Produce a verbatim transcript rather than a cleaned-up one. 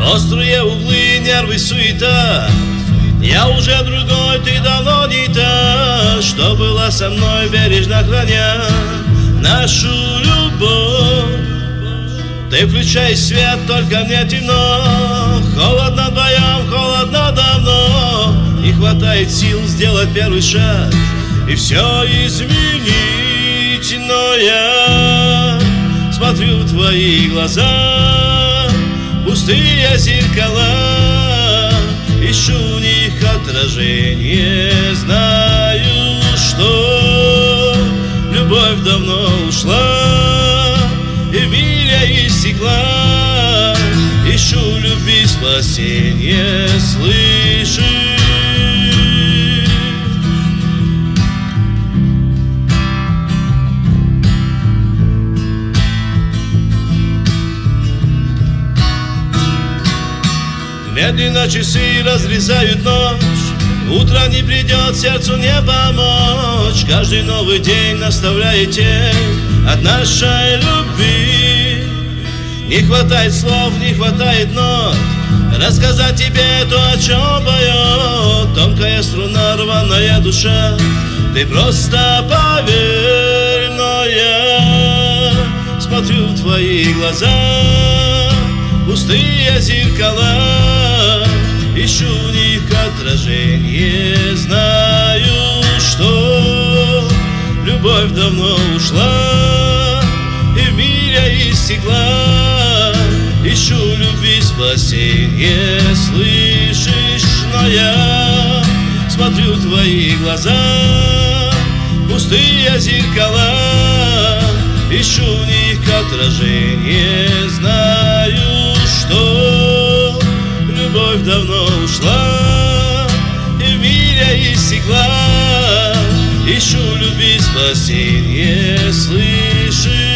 Острые углы, нервы, суета. Я уже другой, ты давно не та, что была со мной, бережно храня нашу любовь. Ты включай свет, только мне темно. Холодно вдвоем, холодно давно. Не хватает сил сделать первый шаг и все изменить. Но я смотрю в твои глаза, пустые зеркала, ищу в них отражение. Знаю, что любовь давно ушла и в мире истекла. Ищу любви спасение, слышишь? Медленно часы разрезают ночь, утро не придет, сердцу не помочь. Каждый новый день наставляет тень от нашей любви. Не хватает слов, не хватает нот рассказать тебе то, о чем поет тонкая струна, рваная душа. Ты просто поверь, но я смотрю в твои глаза, пустые зеркала, ищу в них отражение. Знаю, что любовь давно ушла и в мире истекла. Ищу любви спасение, слышишь? Но я смотрю в твои глаза, пустые зеркала, ищу в них отражение. Знаю, что любовь давно ушла и в мире истекла. Ищу любви спасение, слышишь?